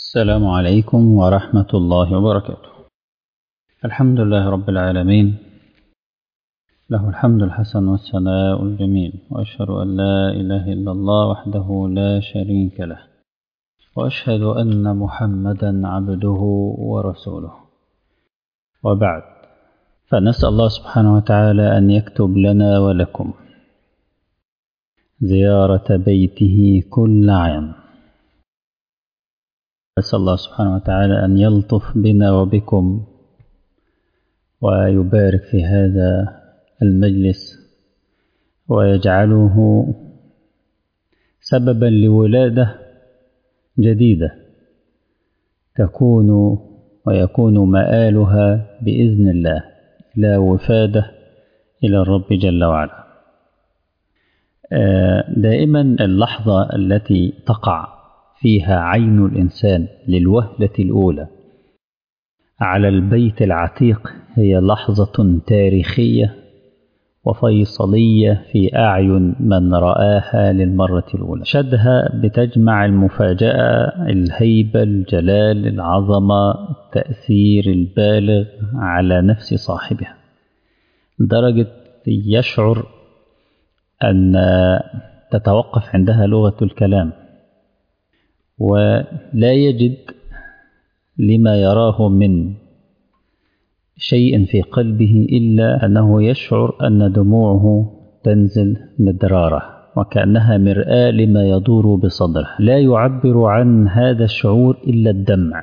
السلام عليكم ورحمة الله وبركاته. الحمد لله رب العالمين، له الحمد الحسن والثناء الجميل، وأشهد أن لا إله إلا الله وحده لا شريك له، وأشهد أن محمدا عبده ورسوله، وبعد، فنسأل الله سبحانه وتعالى أن يكتب لنا ولكم زيارة بيته كل عام. أسأل الله سبحانه وتعالى أن يلطف بنا وبكم ويبارك في هذا المجلس ويجعله سببا لولادة جديدة تكون ويكون مآلها بإذن الله إلى وفادة إلى الرب جل وعلا. دائما اللحظة التي تقع فيها عين الإنسان للوهلة الأولى على البيت العتيق هي لحظة تاريخية وفيصلية في أعين من رآها للمرة الأولى. شدها بتجمع المفاجأة، الهيبة، الجلال، العظمة، التأثير البالغ على نفس صاحبها، لدرجة يشعر أن تتوقف عندها لغة الكلام، ولا يجد لما يراه من شيء في قلبه إلا أنه يشعر أن دموعه تنزل مدرارة وكأنها مرآة لما يدور بصدره. لا يعبر عن هذا الشعور إلا الدمع.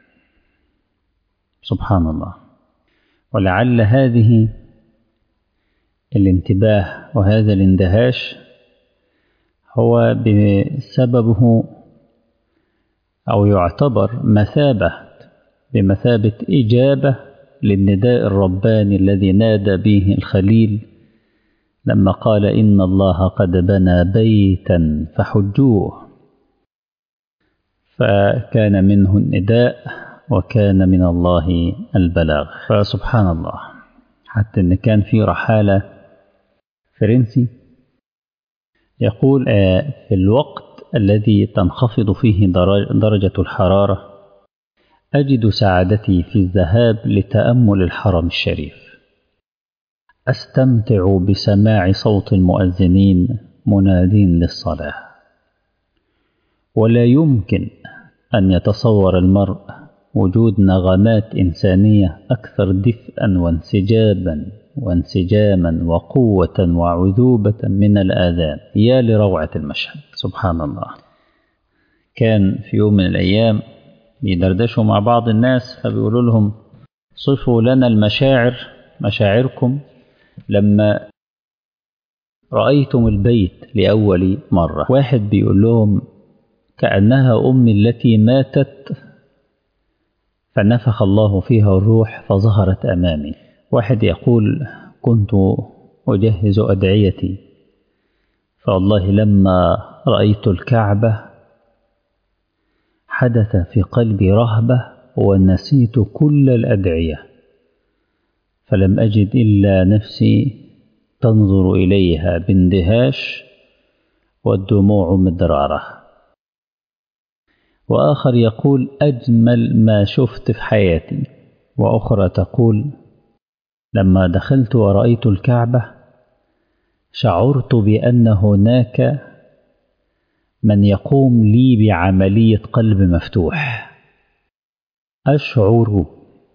سبحان الله. ولعل هذه الانتباه وهذا الاندهاش هو بسببه أو يعتبر بمثابة إجابة للنداء الرباني الذي نادى به الخليل لما قال إن الله قد بنى بيتا فحجوه، فكان منه النداء وكان من الله البلاغ. فسبحان الله، حتى إن كان في رحالة فرنسي يقول في الوقت الذي تنخفض فيه درجة الحرارة أجد سعادتي في الذهاب لتأمل الحرم الشريف، أستمتع بسماع صوت المؤذنين منادين للصلاة، ولا يمكن أن يتصور المرء وجود نغمات إنسانية أكثر دفئا وانسجاما وقوة وعذوبة من الآذان. يا لروعة المشهد. سبحان الله. كان في يوم من الأيام يدردشوا مع بعض الناس فبيقولوا لهم صفوا لنا مشاعركم لما رأيتم البيت لأول مرة. واحد بيقول لهم كأنها أمي التي ماتت فنفخ الله فيها الروح فظهرت أمامي. واحد يقول كنت أجهز أدعيتي فوالله لما رأيت الكعبة حدث في قلبي رهبة ونسيت كل الأدعية، فلم أجد إلا نفسي تنظر إليها باندهاش والدموع مدرارة. وآخر يقول أجمل ما شفت في حياتي. وأخرى تقول لما دخلت ورأيت الكعبة شعرت بأن هناك من يقوم لي بعملية قلب مفتوح، أشعر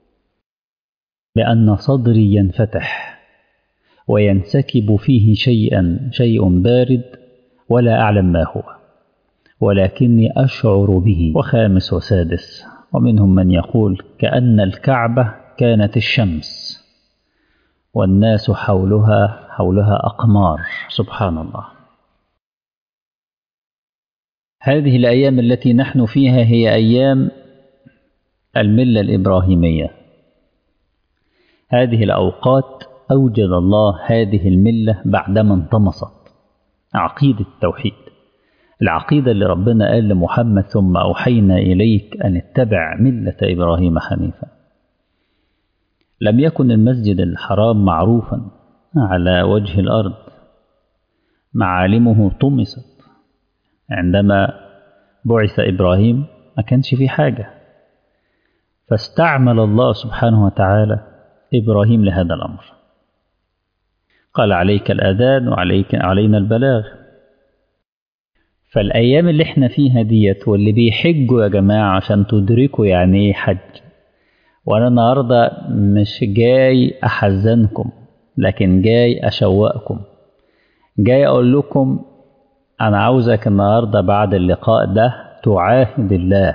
بأن صدري ينفتح وينسكب فيه شيء بارد ولا أعلم ما هو، ولكني أشعر به. وخامس وسادس، ومنهم من يقول كأن الكعبة كانت الشمس والناس حولها أقمار. سبحان الله. هذه الأيام التي نحن فيها هي أيام الملة الإبراهيمية. هذه الأوقات أوجد الله هذه الملة بعدما انطمست عقيدة التوحيد، العقيدة اللي ربنا قال لمحمد ثم أوحينا إليك أن اتبع ملة إبراهيم حنيفا. لم يكن المسجد الحرام معروفا على وجه الأرض، معالمه طمست عندما بعث إبراهيم ما كانش فيه حاجة. فاستعمل الله سبحانه وتعالى إبراهيم لهذا الأمر. قال عليك الأذان علينا البلاغ. فالأيام اللي احنا فيها ديت واللي بيحجوا يا جماعة عشان تدركوا يعني ايه حج. وأنا النهاردة مش جاي أحزنكم، لكن جاي أشوقكم، جاي أقول لكم أنا عاوزك النهاردة بعد اللقاء ده تعاهد الله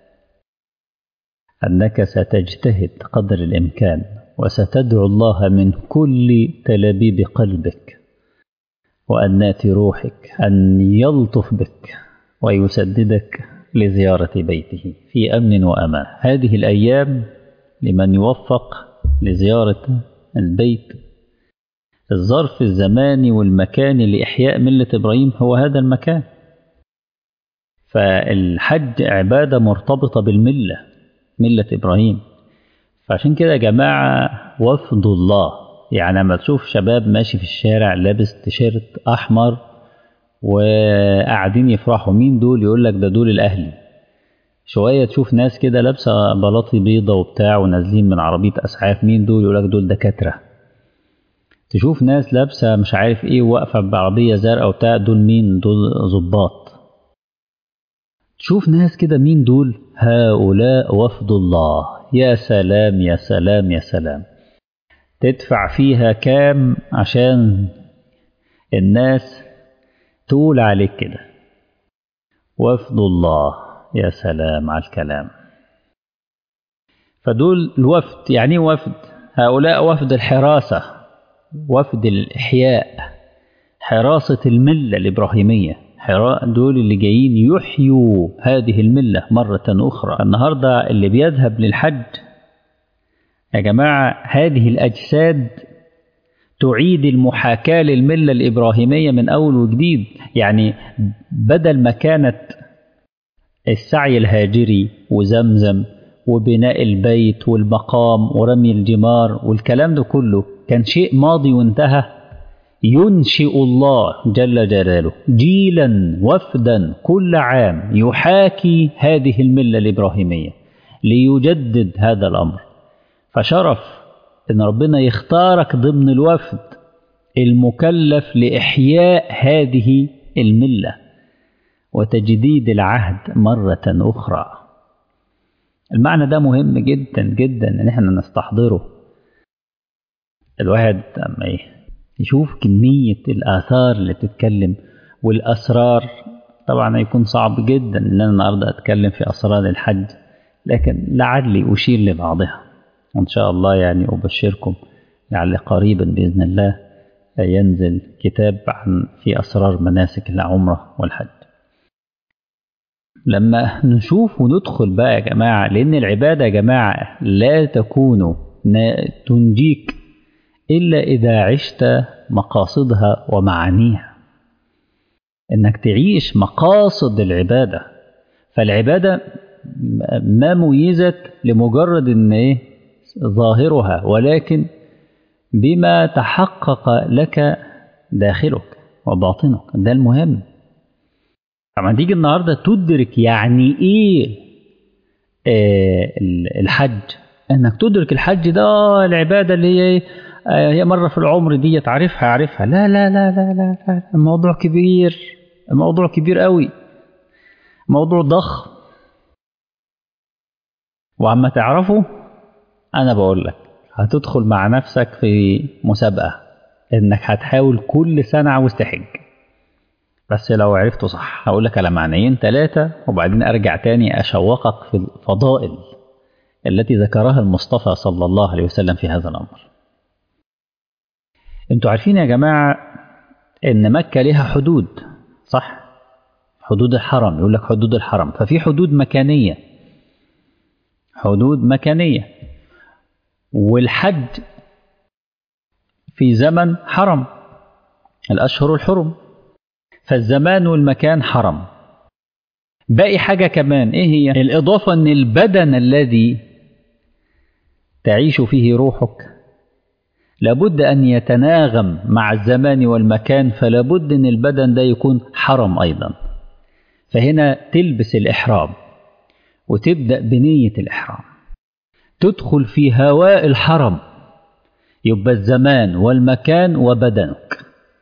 أنك ستجتهد قدر الإمكان وستدعو الله من كل تلابيب قلبك وأنات روحك أن يلطف بك ويسددك لزيارة بيته في أمن وأمان. هذه الأيام لمن يوفق لزيارة البيت، الظرف الزماني والمكاني لإحياء ملة إبراهيم هو هذا المكان. فالحج عبادة مرتبطة بالملة، ملة إبراهيم. فعشان كده يا جماعة وفد الله، يعني لما تشوف شباب ماشي في الشارع لابس تيشيرت أحمر وقاعدين يفرحوا، مين دول؟ يقول لك ده دول الأهلي. شوية تشوف ناس كده لابسة بلاطي بيضة وبتاع ونازلين من عربية أسعاف، مين دول؟ يقول لك دول دكاترة. تشوف ناس لابسة مش عارف ايه واقفة بعربية زرقاء وبتاع، دول مين؟ دول ضباط. تشوف ناس كده، مين دول؟ هؤلاء وفد الله. يا سلام يا سلام يا سلام. تدفع فيها كام عشان الناس تقول عليك كده وفد الله؟ يا سلام على الكلام. فدول الوفد. يعني وفد؟ هؤلاء وفد الحراسة، وفد الإحياء، حراسة الملة الإبراهيمية. دول اللي جايين يحيوا هذه الملة مرة أخرى. النهاردة اللي بيذهب للحج يا جماعة هذه الأجساد تعيد المحاكاة للملة الإبراهيمية من أول وجديد. يعني بدل ما كانت السعي الهاجري وزمزم وبناء البيت والمقام ورمي الجمار والكلام ده كله كان شيء ماضي وانتهى، ينشئ الله جل جلاله جيلا وفدا كل عام يحاكي هذه الملة الإبراهيمية ليجدد هذا الأمر. فشرف إن ربنا يختارك ضمن الوفد المكلف لإحياء هذه الملة وتجديد العهد مرة أخرى. المعنى ده مهم جدا جدا إن احنا نستحضره. الواحد أما يشوف كمية الآثار اللي بتتكلم والأسرار، طبعا هيكون صعب جدا إن أنا النهاردة أتكلم في أسرار الحج، لكن لعلي أشير لبعضها وإن شاء الله. يعني أبشركم لعل قريبا بإذن الله ينزل كتاب في أسرار مناسك العمرة والحج. لما نشوف وندخل بقى يا جماعة، لأن العبادة يا جماعة لا تكون تنجيك إلا إذا عشت مقاصدها ومعانيها، إنك تعيش مقاصد العبادة. فالعبادة ما ميزت لمجرد إن ظاهرها، ولكن بما تحقق لك داخلك وباطنك، ده المهم. طبعا تيجي النهاردة تدرك يعني إيه الحج، إنك تدرك الحج ده العبادة اللي هي مرة في العمر دي تعرفها. لا لا لا لا لا, لا. الموضوع كبير، الموضوع كبير قوي، موضوع ضخم. وعما تعرفه أنا بقول لك هتدخل مع نفسك في مسابقة إنك هتحاول كل سنة عاوز تحج. بس لو عرفته صح هقول لك على معنيين 3 وبعدين أرجع تاني أشوقك في الفضائل التي ذكرها المصطفى صلى الله عليه وسلم في هذا الأمر. انتوا عارفين يا جماعة ان مكة لها حدود، صح؟ حدود الحرم، يقول لك حدود الحرم. ففي حدود مكانية، حدود مكانية. والحج في زمن حرم، الأشهر الحرم، فالزمان والمكان حرم. باقي حاجة كمان، ايه هي؟ الإضافة ان البدن الذي تعيش فيه روحك لابد أن يتناغم مع الزمان والمكان، فلابد أن البدن ده يكون حرم أيضا. فهنا تلبس الإحرام وتبدأ بنية الإحرام، تدخل في هواء الحرم، يبقى الزمان والمكان وبدنك.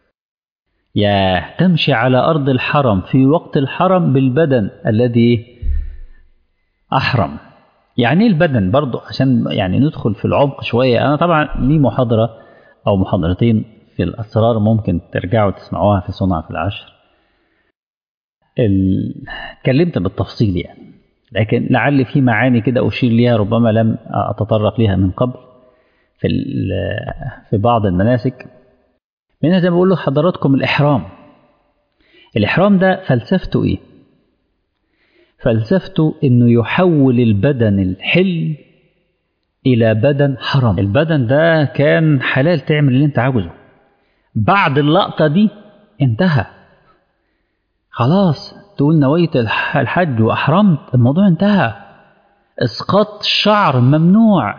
تمشي على أرض الحرم في وقت الحرم بالبدن الذي أحرم. يعني البدن برضو عشان يعني ندخل في العمق شوية. أنا طبعا لي محاضرة أو محاضرتين في الأسرار ممكن ترجعوا تسمعوها في صنع في العشر، اتكلمت بالتفصيل يعني، لكن لعل في معاني كده أشير ليها ربما لم أتطرق لها من قبل في بعض المناسك. منها زي ما بقول لحضراتكم الإحرام ده فلسفته إيه؟ فلسفته إنه يحول البدن الحل إلى بدن حرام. البدن ده كان حلال تعمل اللي أنت عاوزه، بعد اللقطة دي انتهى خلاص، تقول نويت الحج وأحرمت، الموضوع انتهى. اسقاط الشعر ممنوع،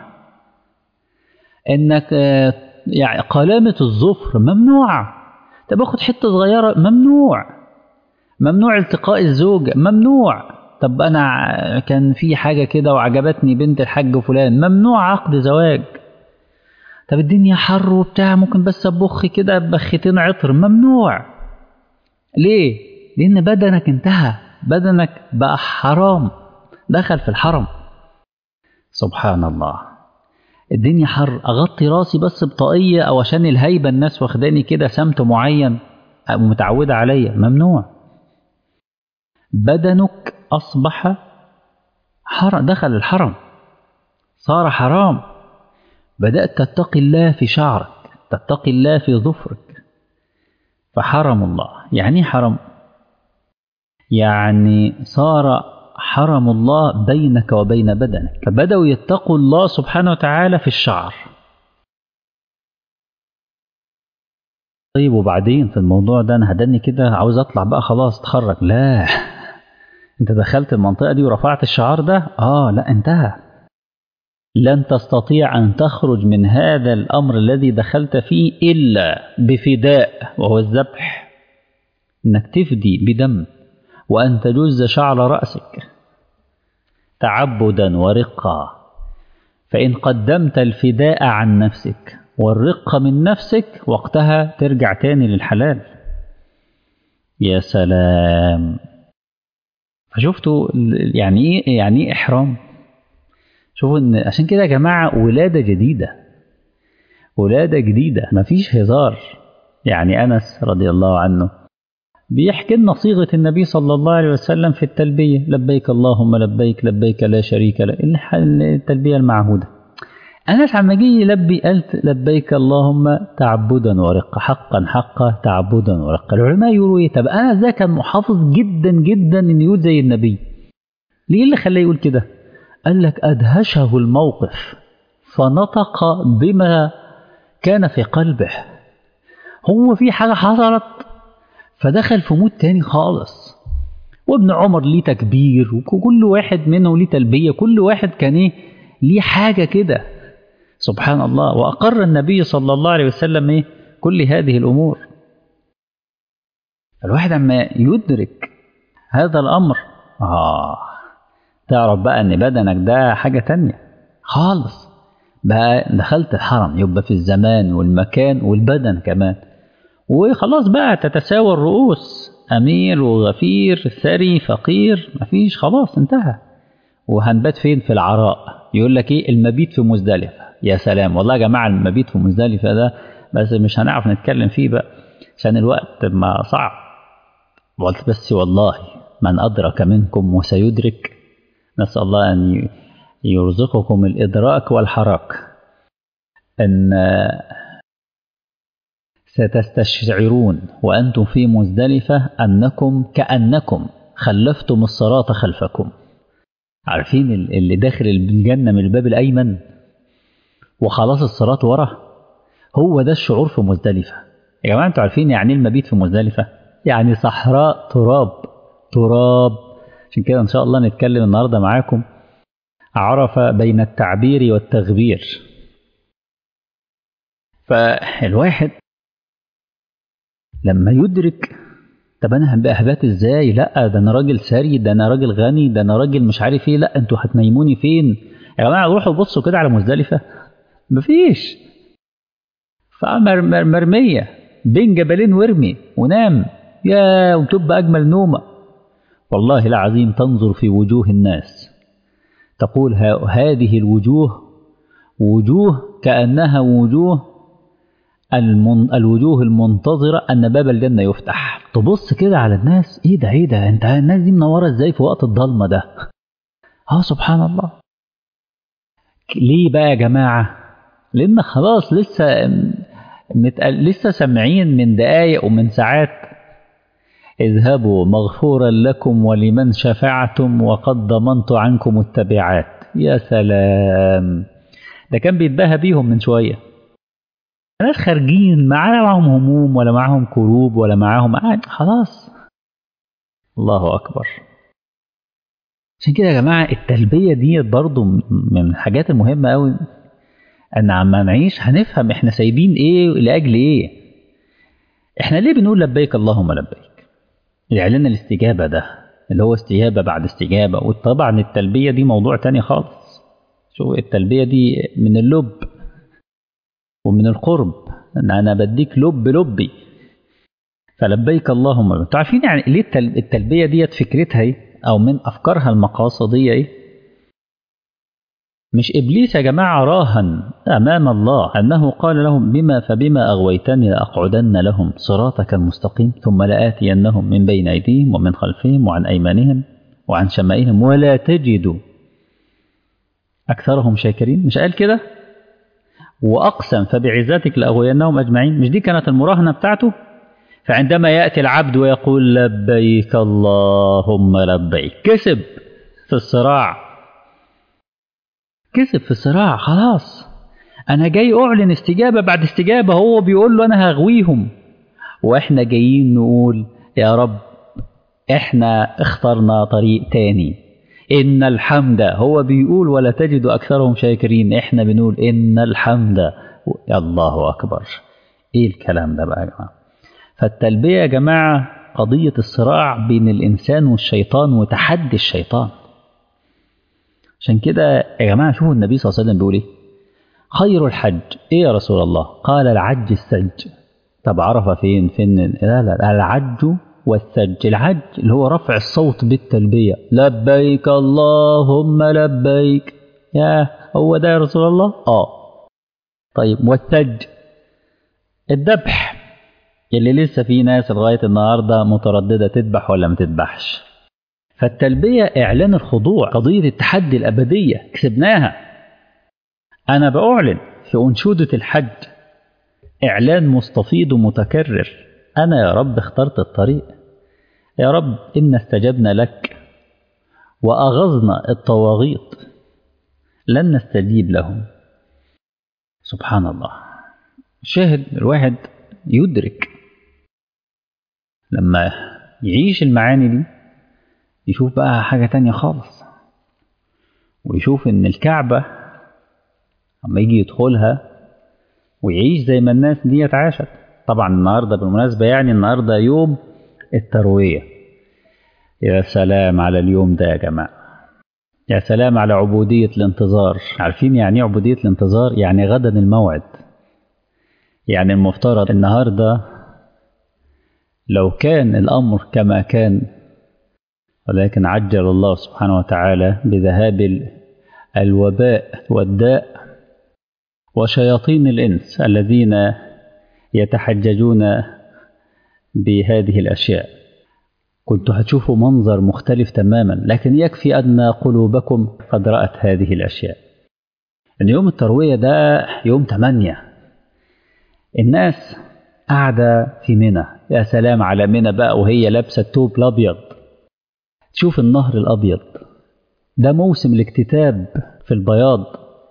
انك يعني قلامة الظفر ممنوع، طب اخد حتة صغيرة ممنوع التقاء الزوج ممنوع، طب انا كان في حاجة كده وعجبتني بنت الحاج فلان ممنوع عقد زواج، طب الدنيا حر وبتاع ممكن بس ابخ كده بختين عطر ممنوع. ليه؟ لان بدنك انتهى، بدنك بقى حرام، دخل في الحرم. سبحان الله، الدنيا حر، اغطي راسي بس بطاقية او عشان الهيبة الناس واخداني كده سمت معين متعودة عليا ممنوع. بدنك اصبح حرام، دخل الحرم، صار حرام. بدأت تتقي الله في شعرك، تتقي الله في ظفرك، فحرم الله. يعني حرم يعني صار حرم الله بينك وبين بدنك، فبدأوا يتقوا الله سبحانه وتعالى في الشعر. طيب وبعدين في الموضوع ده أنا هدني كده عاوز أطلع بقى خلاص اتخرج، لا أنت دخلت المنطقة دي ورفعت الشعار ده لا انتهى، لن تستطيع أن تخرج من هذا الأمر الذي دخلت فيه إلا بفداء، وهو الذبح، إنك تفدي بدم، وأن تجز شعر رأسك تعبدا ورقا. فإن قدمت الفداء عن نفسك والرقة من نفسك وقتها ترجع تاني للحلال. يا سلام، فشفتوا يعني ايه إحرام؟ شوفوا إن عشان كده يا جماعة ولادة جديدة مفيش هزار. يعني أنس رضي الله عنه بيحكي لنا صيغة النبي صلى الله عليه وسلم في التلبية، لبيك اللهم لبيك لبيك لا شريك لك، التلبية المعهودة. أنس عم جه يلبي قالت لبيك اللهم تعبدا ورقة، حقا تعبدا ورقة. العلماء يقولوا إيه؟ طب أنس ده كان محافظ جدا جدا إن يقول زي النبي، ليه اللي خلاه يقول كده؟ قال لك أدهشه الموقف فنطق بما كان في قلبه، هو في حاجة حصلت فدخل في مود تاني خالص. وابن عمر ليه تكبير، وكل واحد منهم ليه تلبية، كل واحد كان ليه حاجة كده. سبحان الله. وأقر النبي صلى الله عليه وسلم كل هذه الأمور. الواحد عما يدرك هذا الأمر تعرف بقى أن بدنك ده حاجة تانية خالص، بقى دخلت الحرم، يبقى في الزمان والمكان والبدن كمان، وخلاص بقى تتساوى الرؤوس، أمير وغفير، ثري فقير، مفيش، خلاص انتهى. وهنبات فين؟ في العراء. يقول لك المبيت في مزدلفة. يا سلام، والله يا جماعة المبيت في مزدلفة ده بس مش هنعرف نتكلم فيه بقى عشان الوقت ما صعب. بس والله من أدرك منكم وسيدرك، نسأل الله أن يرزقكم الإدراك والحراك، أن ستستشعرون وأنتم في مزدلفة أنكم كأنكم خلفتم الصراط خلفكم. عارفين اللي داخل الجنة من الباب الأيمن وخلاص الصراط ورا؟ هو ده الشعور في مزدلفة يا جماعة. انتوا عارفين يعني المبيت في مزدلفة؟ يعني صحراء تراب. عشان كده إن شاء الله نتكلم النهاردة معاكم عرف بين التعبير والتغبير. فالواحد لما يدرك طب انا هبات ازاي؟ لا ده انا راجل ثري، ده انا راجل غني، ده انا راجل مش عارف ايه، لا انتوا هتنيموني فين يا جماعه؟ روحوا بصوا كده على مزدلفه، مفيش، مرميه بين جبلين وارمي ونام، يا وتبقى اجمل نومه. والله العظيم تنظر في وجوه الناس تقول هذه الوجوه وجوه كأنها وجوه الوجوه المنتظرة أن باب الجنة يفتح. تبص كده على الناس، إيه ده إيه ده، أنت الناس دي منورة إزاي في وقت الضلمة ده؟ سبحان الله. ليه بقى يا جماعة؟ لأن خلاص لسه سامعين من دقايق ومن ساعات اذهبوا مغفورا لكم ولمن شفعتم وقد ضمنت عنكم التبعات. يا سلام، ده كان بيتباهى بيهم من شوية. ناس خارجين معاهم هموم ولا معاهم كروب ولا معاهم خلاص. الله أكبر. عشان كده يا جماعة التلبية دي برضو من الحاجات المهمة أوي، أن عما نعيش هنفهم إحنا سايبين إيه لأجل إيه. إحنا ليه بنقول لبيك اللهم لبيك؟ إعلان الاستجابة ده اللي هو استجابة بعد استجابة. وطبعا التلبية دي موضوع تاني خالص. شو التلبية دي من اللب ومن القرب، ان انا بديك لبي، فلبيك اللهم. انتوا عارفين يعني ليه التلبيه ديت فكرتها ايه، او من افكارها المقاصديه ايه؟ مش ابليس يا جماعه راهن امام الله انه قال لهم بما اغويتني لاقعدن لهم صراطك المستقيم ثم لآتينهم من بين ايديهم ومن خلفهم وعن ايمانهم وعن شمائلهم ولا تجد اكثرهم شاكرين. مش قال كده؟ وأقسم فبعزتك لأغوينهم أجمعين. مش دي كانت المراهنة بتاعته؟ فعندما يأتي العبد ويقول لبيك اللهم لبيك، كسب في الصراع، كسب في الصراع. خلاص أنا جاي أعلن استجابة بعد استجابة. هو بيقول له أنا هغويهم، وإحنا جايين نقول يا رب إحنا اخترنا طريق تاني. إن الحمد، هو بيقول ولا تجد أكثرهم شاكرين، إحنا بنقول إن الحمد. يا الله أكبر. إيه الكلام ده بقى يا جماعة؟ فالتلبية يا جماعة قضية الصراع بين الإنسان والشيطان وتحدي الشيطان. عشان كده يا جماعة شوفوا النبي صلى الله عليه وسلم بيقول إيه؟ خير الحج إيه يا رسول الله؟ قال العج السج. طب عرف فين لا العج والسج. العج اللي هو رفع الصوت بالتلبية، لبيك اللهم لبيك. يا هو ده يا رسول الله؟ طيب والسج الذبح، اللي لسه في ناس لغاية النهاردة مترددة تذبح ولا ما تذبحش. فالتلبية إعلان الخضوع، قضية التحدي الأبدية كسبناها. أنا بأعلن في أنشودة الحج إعلان مستفيض ومتكرر، أنا يا رب اخترت الطريق، يا رب إن استجبنا لك وأغضنا الطواغيت لن نستجيب لهم. سبحان الله. شاهد الواحد يدرك لما يعيش المعاني دي، يشوف بقى حاجة تانية خالص، ويشوف إن الكعبة لما يجي يدخلها ويعيش زي ما الناس دي عاشت. طبعا النهاردة بالمناسبة يعني النهاردة يوم التروية. يا سلام على اليوم ده يا جماعة، يا سلام على عبودية الانتظار. عارفين يعني عبودية الانتظار؟ يعني غدا الموعد. يعني المفترض النهاردة لو كان الأمر كما كان، ولكن عجل الله سبحانه وتعالى بذهاب الوباء والداء وشياطين الإنس الذين يتحججون بهذه الأشياء، كنت هتشوفوا منظر مختلف تماما. لكن يكفي أن قلوبكم قد رأت هذه الأشياء. إن يوم التروية ده يوم 8، الناس قاعدة في منى. يا سلام على منى بقى وهي لابسة الثوب الأبيض، تشوف النهر الأبيض ده موسم الاكتتاب في البياض.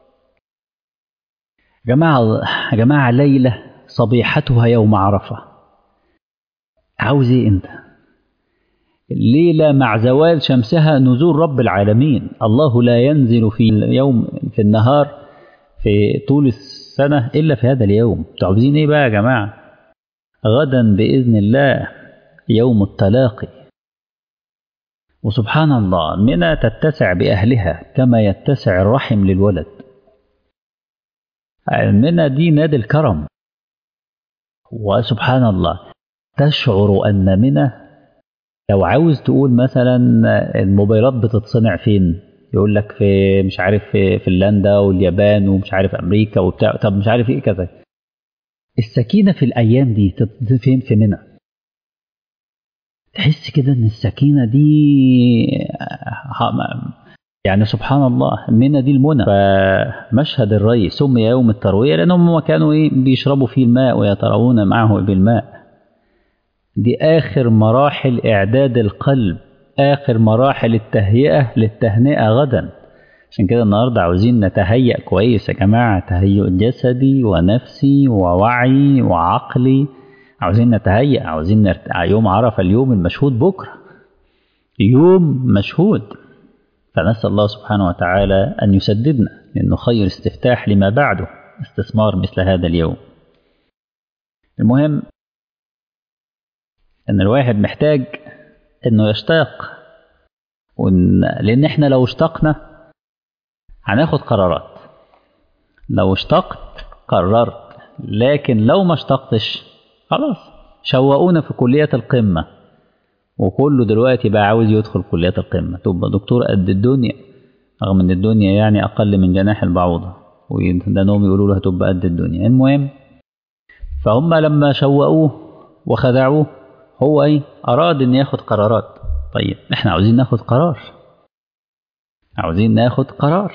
يا جماعة ليلة صبيحتها يوم عرفة. عاوز ايه انت؟ الليلة مع زوال شمسها نزول رب العالمين. الله لا ينزل في اليوم في النهار في طول السنة إلا في هذا اليوم. عاوزين ايه بقى يا جماعة؟ غدا بإذن الله يوم التلاقي. وسبحان الله منى تتسع بأهلها كما يتسع الرحم للولد. منى دي نادي الكرم. وسبحان الله تشعر أن منى، لو عاوز تقول مثلا الموبايلات بتتصنع فين، يقول لك في مش عارف في فنلندا واليابان ومش عارف أمريكا وبتاع، طب مش عارف إيه كذا. السكينة في الأيام دي فين؟ في منى. تحس كده ان السكينة دي يعني سبحان الله منى دي المنى. فمشهد الري سمي يوم التروية لأنهم كانوا بيشربوا فيه الماء ويتروون معه بالماء. دي آخر مراحل إعداد القلب، آخر مراحل التهيئة للتهنئة غدا. عشان كده النهاردة عاوزين نتهيأ كويس يا جماعة، تهيؤ جسدي ونفسي ووعي وعقلي. عاوزين نتهيأ، عاوزين يوم عرفة اليوم المشهود بكرة، يوم مشهود. فنسأل الله سبحانه وتعالى أن يسددنا، لأنه خير استفتاح لما بعده استثمار مثل هذا اليوم. المهم أن الواحد محتاج أنه يشتاق، لأن احنا لو اشتقنا هناخد قرارات. لو اشتقت قررت، لكن لو ما اشتقتش خلاص. شوقونا في كليات القمة، وكله دلوقتي بقى عاوز يدخل كليات القمة، تبقى دكتور قد الدنيا، رغم ان الدنيا يعني اقل من جناح البعوضة، وده نوم يقولوا له هتبقى قد الدنيا. المهم فهم لما شوقوه وخدعوه هو اراد ان ياخد قرارات. طيب احنا عاوزين ناخد قرار، عاوزين ناخد قرار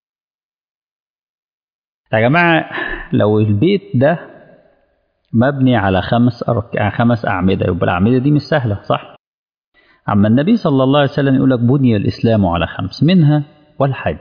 يا جماعة. لو البيت ده مبني على 5 أعمدة، يبقى الأعمدة دي مش سهلة، صح؟ أما النبي صلى الله عليه وسلم يقول لك بني الإسلام على 5 منها والحج.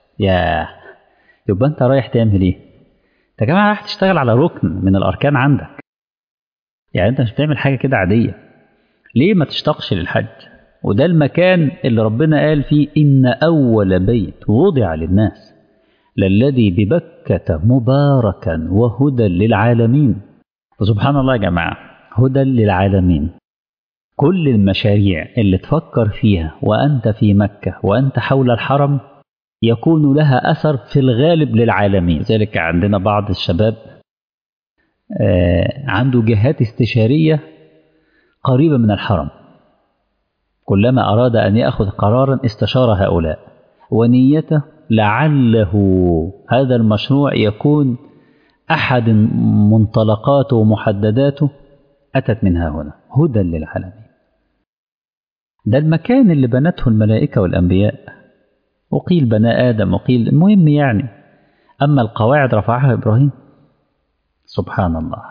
يبقى أنت رايح تعمل إيه؟ أنت يا جماعة رايح تشتغل على ركن من الأركان عندك. يعني أنت مش بتعمل حاجة كده عادية. ليه ما تشتاقش للحج؟ وده المكان اللي ربنا قال فيه إن أول بيت وضع للناس للذي ببكة مباركا وهدى للعالمين. وسبحان الله يا جماعة، هدى للعالمين. كل المشاريع اللي تفكر فيها وأنت في مكة وأنت حول الحرم يكون لها أثر في الغالب للعالمين. ذلك عندنا بعض الشباب عنده جهات استشارية قريبة من الحرم، كلما أراد أن يأخذ قرارا استشار هؤلاء، ونيته لعله هذا المشروع يكون أحد منطلقاته ومحدداته أتت منها هنا، هدى للعالمين. ده المكان اللي بنته الملائكة والأنبياء، وقيل بنى آدم وقيل، المهم يعني. أما القواعد رفعها إبراهيم، سبحان الله.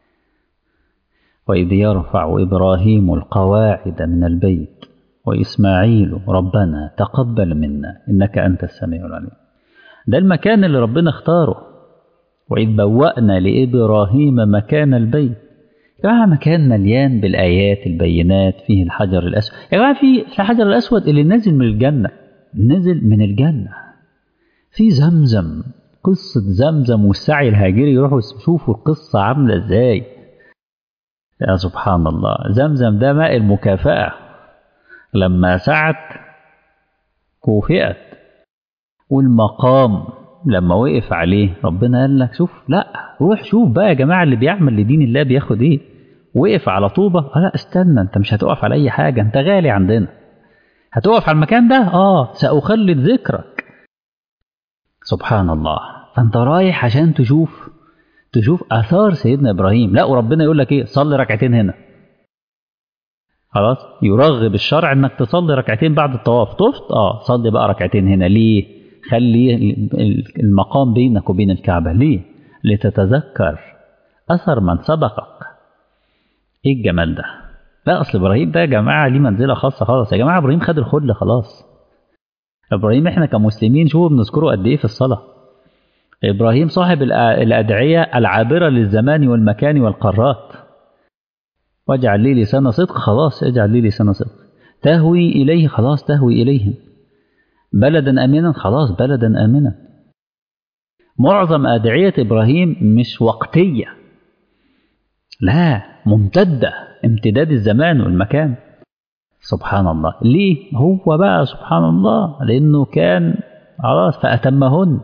وإذ يرفع إبراهيم القواعد من البيت وإسماعيل ربنا تقبل منا إنك أنت السميع العليم. ده المكان اللي ربنا اختاره. وإذ بوأنا لإبراهيم مكان البيت. يا جماعة مكان مليان بالآيات البينات، فيه الحجر الأسود. يا جماعة في الحجر الأسود اللي نزل من الجنة، نزل من الجنة. في زمزم، قصة زمزم والسعي الهاجري، يروحوا يشوفوا القصة عاملة ازاي. يا سبحان الله، زمزم ده ماء المكافأة، لما سعت كوفئت. والمقام لما وقف عليه ربنا قال لك شوف، لا روح شوف بقى يا جماعة اللي بيعمل لدين الله بياخد ايه. وقف على طوبة، لا استنى، انت مش هتقف على اي حاجة، انت غالي عندنا. هتقف على المكان ده، سأخلد ذكرك. سبحان الله. فانت رايح عشان تشوف اثار سيدنا ابراهيم. لا وربنا يقول لك ايه؟ صلي ركعتين هنا. خلاص، يرغب الشرع انك تصلي ركعتين بعد الطواف. طفت صلي بقى ركعتين هنا. ليه؟ خلي المقام بينك وبين الكعبة. ليه؟ لتتذكر اثر من سبقك. ايه الجمال ده؟ لا اصل ابراهيم ده يا جماعه ليه منزله خاصه خالص. يا جماعه ابراهيم خد الخلة خلاص. ابراهيم احنا كمسلمين شوفوا بنذكره قد ايه في الصلاه. ابراهيم صاحب الادعيه العابره للزمان والمكان والقارات. واجعل لي لسان صدق، خلاص اجعل لي لسان صدق. تهوي اليه، خلاص تهوي اليهم. بلدا امنا، خلاص بلدا امنا. معظم ادعيه ابراهيم مش وقتيه، لا ممتده. امتداد الزمان والمكان. سبحان الله. ليه؟ هو بقى سبحان الله لأنه كان خلاص فأتمهن.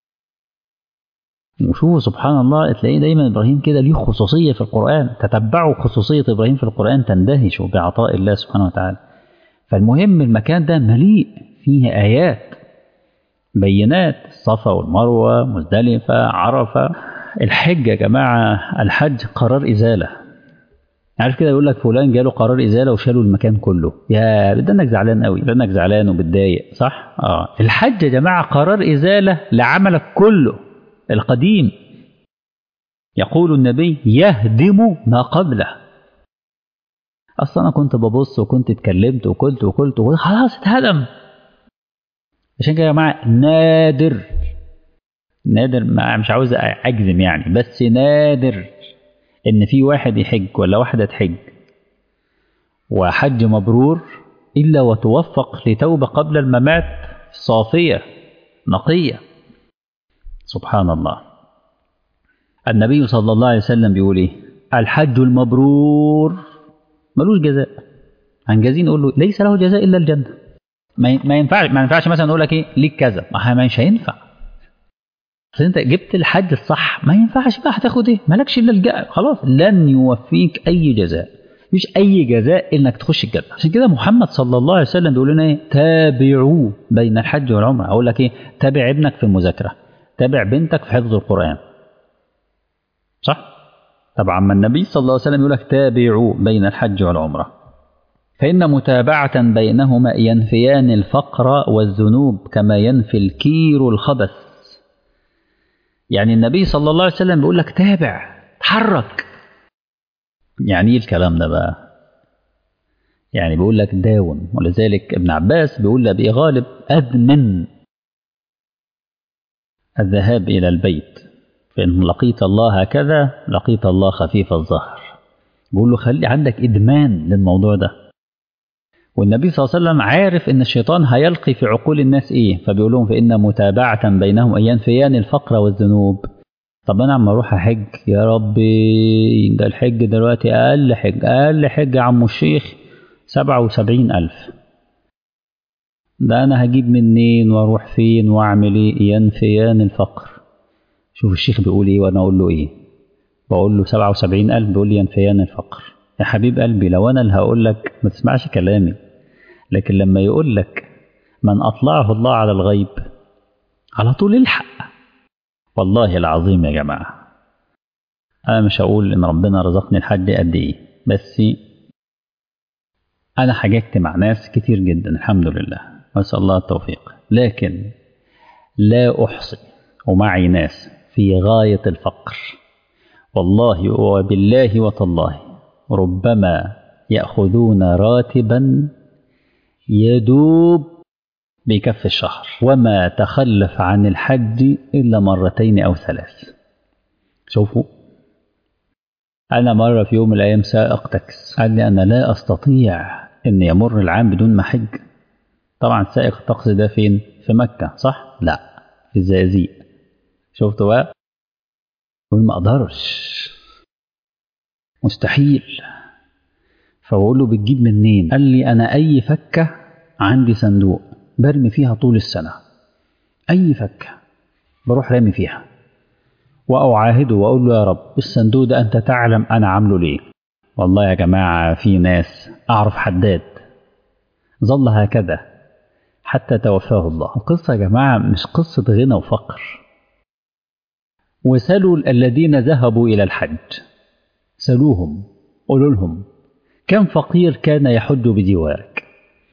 وشوفوا سبحان الله تلاقيه دايما إبراهيم كده ليه خصوصية في القرآن، تتبعوا خصوصية إبراهيم في القرآن تندهشوا بعطاء الله سبحانه وتعالى. فالمهم المكان ده مليء فيه آيات بينات، الصفا والمروة، مزدلفة، عرفة. الحج يا جماعة، الحج قرار إزالة. عارف كده يقول لك فلان جاله قرار إزالة وشالوا المكان كله، يا بدنك زعلان قوي، بدنك زعلان وبتضايق صح؟ الحج يا جماعة قرار إزالة لعملك كله القديم. يقول النبي يهدم ما قبله. أصلا أنا كنت ببص وكنت اتكلمت وقلت خلاص اتهدم. عشان كده يا جماعة نادر مش عاوز أجزم يعني، بس نادر إن في واحد يحج ولا واحدة تحج وحج مبرور إلا وتوفق لتوبة قبل الممات صافية نقية. سبحان الله. النبي صلى الله عليه وسلم بيقول إيه؟ الحج المبرور ملوش جزاء. هنجازين نقول له ليس له جزاء إلا الجنة. ما ينفعش مثلا نقول لك إيه ليك كذا، مش هينفع. أصل أنت جبت الحج الصح، ما ينفعش بقى هتاخد إيه؟ مالكش إلا الجزاء، خلاص لن يوفيك أي جزاء، مش أي جزاء إنك تخش الجنة. عشان كده محمد صلى الله عليه وسلم بيقول لنا إيه؟ تابعوا بين الحج والعمرة. أقول لك إيه؟ تابع ابنك في المذاكرة، تابع بنتك في حفظ القرآن، صح؟ طبعا ما النبي صلى الله عليه وسلم يقول لك تابعوا بين الحج والعمرة، فإن متابعة بينهما ينفيان الفقر والذنوب كما ينفي الكير الخبث. يعني النبي صلى الله عليه وسلم بيقول لك تابع، تحرك. يعني ايه الكلام ده بقى؟ يعني بيقول لك داوم. ولذلك ابن عباس بيقول لأبي غالب أدمن الذهاب إلى البيت، فإن لقيت الله هكذا لقيت الله خفيف الظهر. بيقول له خلي عندك إدمان للموضوع ده. والنبي صلى الله عليه وسلم عارف ان الشيطان هيلقي في عقول الناس ايه، فبيقول لهم فإن متابعة بينهم أن ينفيان الفقر والذنوب. طب انا عم اروح احج يا ربي، ده الحج دلوقتي اقل حج يا عم الشيخ 77,000. ده انا هجيب منين واروح فين واعمل ايه؟ ينفيان الفقر. شوف الشيخ بيقول ايه وانا اقول له ايه. بقول له 77,000 بيقول لي ينفيان الفقر. يا حبيب قلبي لو انا اللي هقول لك ما تسمعش كلامي، لكن لما يقول لك من أطلعه الله على الغيب على طول الحق. والله العظيم يا جماعة أنا مش هقول إن ربنا رزقني الحج قد إيه، بس أنا حججت مع ناس كتير جدا الحمد لله، وأسأل الله التوفيق، لكن لا أحصي ومعي ناس في غاية الفقر والله وبالله وتالله، ربما يأخذون راتبا يدوب بكف الشهر، وما تخلف عن الحج إلا مرتين أو 3. شوفوا، أنا مرة في يوم من الأيام سائق تاكس قال لي أنا لا أستطيع أن يمر العام بدون ما حج. طبعا سائق التاكس ده فين؟ في مكة صح؟ لا، في الزقازيق. شفتوا بقى؟ يقول ما أقدرش، مستحيل. فبقول له بتجيب منين؟ قال لي أنا أي فكة عندي صندوق برمي فيها طول السنة، أي فكة بروح رامي فيها وأعاهده وأقول له يا رب الصندوق ده أنت تعلم أنا عامله ليه. والله يا جماعة في ناس أعرف حداد ظل هكذا حتى توفاه الله. القصة يا جماعة مش قصة غنى وفقر. وسلوا الذين ذهبوا إلى الحج، سلوهم قولوا لهم كم فقير كان يحج بجوارك؟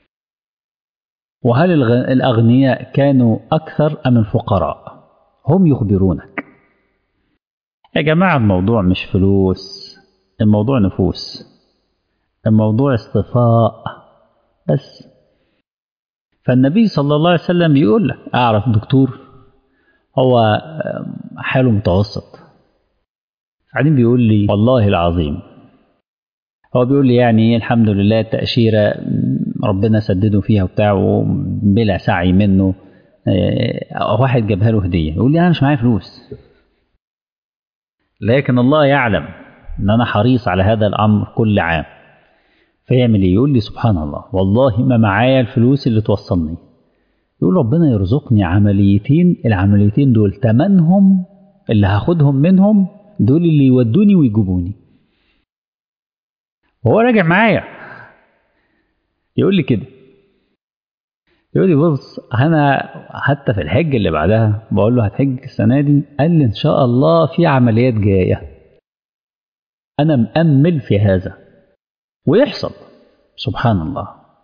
وهل الأغنياء كانوا أكثر أم الفقراء؟ هم يخبرونك. يا جماعة الموضوع مش فلوس، الموضوع نفوس، الموضوع اصطفاء بس. فالنبي صلى الله عليه وسلم بيقول لك أعرف دكتور هو حاله متوسط، بعدين بيقول لي والله العظيم هو بيقول لي يعني الحمد لله التأشيرة ربنا سدده فيها وبتاع بلا سعي منه. واحد جابها له هدية يقول لي أنا مش معايا فلوس، لكن الله يعلم إن أنا حريص على هذا الأمر كل عام. فيعمل إيه؟ يقول لي سبحان الله والله ما معايا الفلوس اللي توصلني. يقول ربنا يرزقني عمليتين، العمليتين دول تمنهم اللي هاخدهم منهم دول اللي يودوني ويجيبوني. وهو راجع معايا يقول لي كده، يقول لي بص أنا حتى في الحج اللي بعدها بقول له هتحج السنة دي؟ قال لي إن شاء الله في عمليات جاية، أنا مأمل في هذا ويحصل. سبحان الله.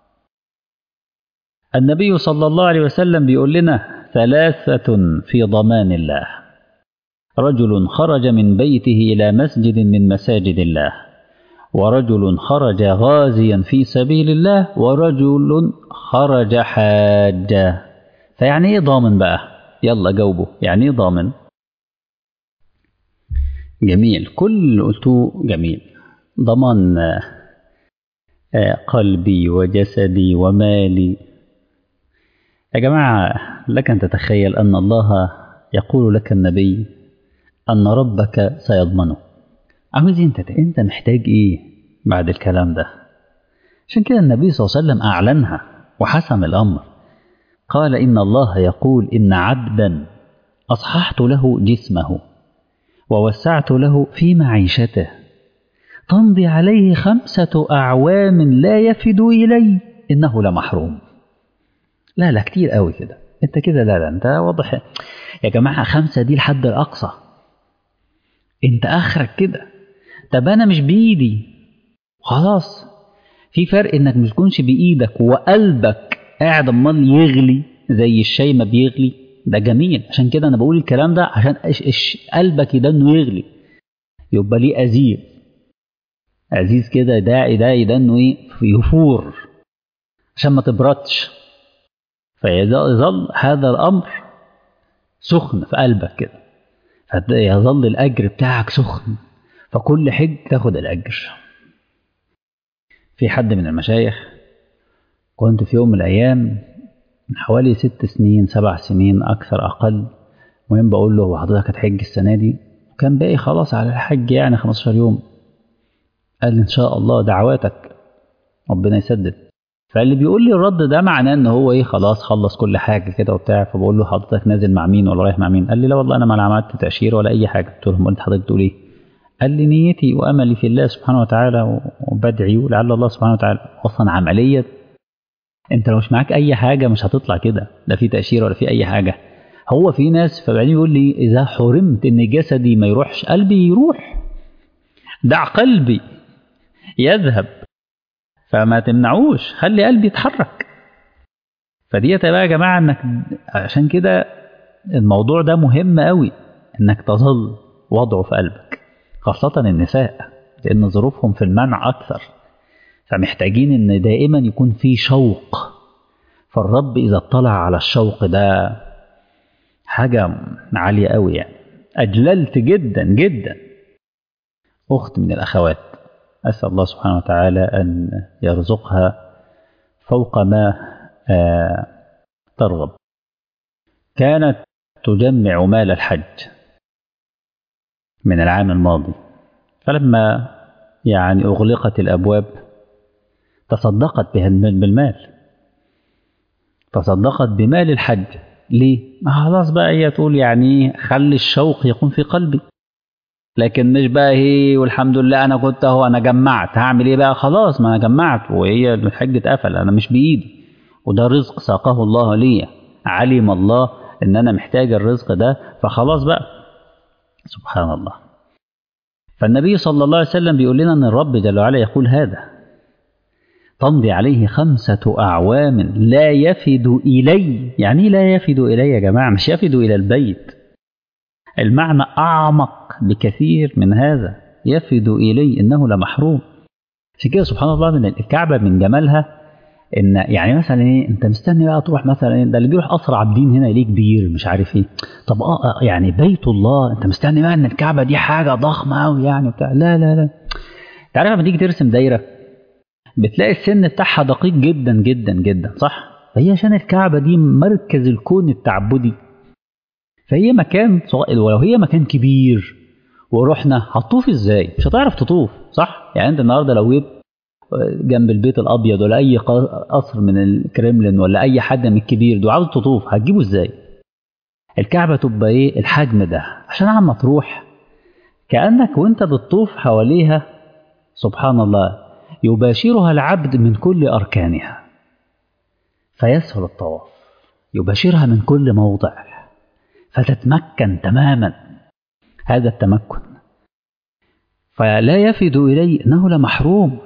النبي صلى الله عليه وسلم بيقول لنا 3 في ضمان الله: رجل خرج من بيته إلى مسجد من مساجد الله، ورجل خرج غازيا في سبيل الله، ورجل خرج حاجة. فيعني ايه ضامن بقى؟ يلا جاوبوا، يعني ايه ضامن؟ جميل، كل اللي قلتوه جميل. ضمان قلبي وجسدي ومالي. يا جماعة لك أن تتخيل أن الله يقول لك النبي أن ربك سيضمنه. عاوز انت محتاج ايه بعد الكلام ده؟ عشان كده النبي صلى الله عليه وسلم أعلنها وحسم الأمر. قال إن الله يقول إن عبدا أصححت له جسمه ووسعت له في معيشته تمضي عليه 5 أعوام لا يفد إلي إنه لمحروم. لا كتير قوي كده انت كده، لا انت واضح يا جماعة. 5 دي الحد الأقصى، انت آخرك كده. طب أنا مش بإيدي خلاص. في فرق انك مش تكونش بإيدك وقلبك قاعد امال يغلي زي الشاي ما بيغلي. ده جميل، عشان كده انا بقول الكلام ده عشان قلبك ده انه يغلي، يبقى ليه عزيز كده، داعي ده انه ايه يفور عشان ما تبردش. فيظل هذا الامر سخن في قلبك كده، فيظل الاجر بتاعك سخن، فكل حج تاخد الاجر. في حد من المشايخ كنت في يوم من الايام من حوالي 6 سنين 7 سنين اكثر اقل، المهم بقول له هو حضرتك هتحج السنه دي؟ وكان باقي خلاص على الحج يعني 15 يوم. قال لي ان شاء الله دعواتك ربنا يسدد. فاللي بيقول لي الرد ده معناه ان هو ايه خلاص خلص كل حاجه كده وبتاع. فبقول له حضرتك نازل مع مين ولا رايح مع مين؟ قال لي لا والله انا ما عملت تاشيره ولا اي حاجه. قلت له امال حضرتك تقول ايه؟ قال لي نيتي واملي في الله سبحانه وتعالى وبدعي ولعل الله سبحانه وتعالى. اصلا عمليه انت لو مش معاك اي حاجه مش هتطلع كده، لا في تاشيره ولا في اي حاجه. هو في ناس فبعدين يقول لي اذا حرمت ان جسدي ما يروحش قلبي يروح، دع قلبي يذهب فما تمنعوش، خلي قلبي يتحرك. فدي بقى يا جماعه انك عشان كده الموضوع ده مهم قوي انك تظل وضعه في قلبك، خاصه النساء لان ظروفهم في المنع اكثر، فمحتاجين ان دائما يكون في شوق. فالرب اذا اطلع على الشوق ده حاجه عاليه قوي يعني. اجللت جدا جدا اخت من الاخوات، اسال الله سبحانه وتعالى ان يرزقها فوق ما ترغب. كانت تجمع مال الحج من العام الماضي، فلما يعني اغلقت الابواب تصدقت بالمال، تصدقت بمال الحج. ليه؟ ما خلاص بقى هي تقول يعني خلي الشوق يكون في قلبي، لكن مش بقى هي والحمد لله انا كنت اهو انا جمعت هعمل ايه بقى؟ خلاص ما انا جمعت وهي الحج اتقفل، انا مش بايدي وده رزق ساقه الله لي، علم الله ان انا محتاج الرزق ده فخلاص بقى. سبحان الله. فالنبي صلى الله عليه وسلم بيقول لنا ان الرب جل وعلا يقول هذا تمضي عليه 5 أعوام لا يفد إلي. يعني لا يفد إلي يا جماعة؟ مش يفد إلى البيت، المعنى أعمق بكثير من هذا. يفد إلي إنه لمحروم. عشان كده سبحان الله من الكعبة من جمالها إن يعني مثلا إيه أنت مستني بقى تروح مثلا ده اللي بيروح قصر عابدين هنا ليه كبير مش عارف إيه. طب يعني بيت الله أنت مستني بقى إن الكعبة دي حاجة ضخمة أوي يعني بتاع. لا تعرف لما تيجي ترسم دايرة بتلاقي السن بتاعها دقيق جدا جدا جدا صح؟ فهي عشان الكعبة دي مركز الكون التعبدي، فهي مكان ولو هي مكان كبير ورحنا هتطوف ازاي؟ مش هتعرف تطوف، صح؟ يعني انت النهارده لو جيت جنب البيت الابيض ولا اي قصر من الكريملين ولا اي حد من الكبير ده وعاوز تطوف، هتجيبه ازاي؟ الكعبه تبقى ايه الحجم ده؟ عشان عم تروح كانك وانت بتطوف حواليها سبحان الله يباشرها العبد من كل اركانها فيسهل الطواف، يباشرها من كل موضع فتتمكن تماما. هذا التمكن فلا يفد إليه أنه لمحروم.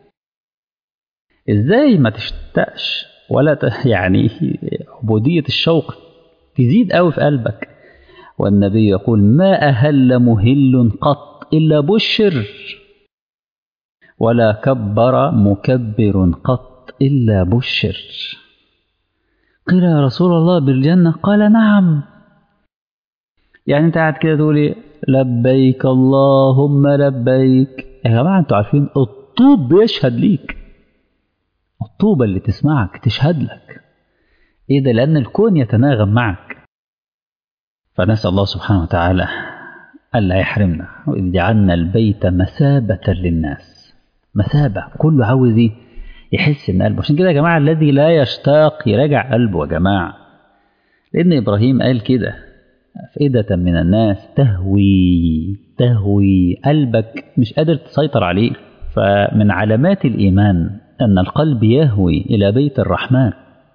إزاي ما تشتاقش ولا يعني عبودية الشوق تزيد قوي في قلبك. والنبي يقول ما أهل مهل قط إلا بشر ولا كبر مكبر قط إلا بشر. قيل يا رسول الله بالجنة؟ قال نعم. يعني انت قاعد كده تقولي لبيك اللهم لبيك. يا جماعة انتوا عارفين الطوب بيشهد ليك، الطوبة اللي تسمعك تشهد لك. ايه ده؟ لأن الكون يتناغم معك. فنسأل الله سبحانه وتعالى ألا يحرمنا. وإذ جعلنا البيت مثابة للناس، مثابة، كله عاوز يحس ان قلبه. عشان كده يا جماعة الذي لا يشتاق يراجع قلبه يا جماعة، لأن إبراهيم قال كده أفئدة من الناس تهوي قلبك مش قادر تسيطر عليه. فمن علامات الإيمان أن القلب يهوي إلى بيت الرحمن.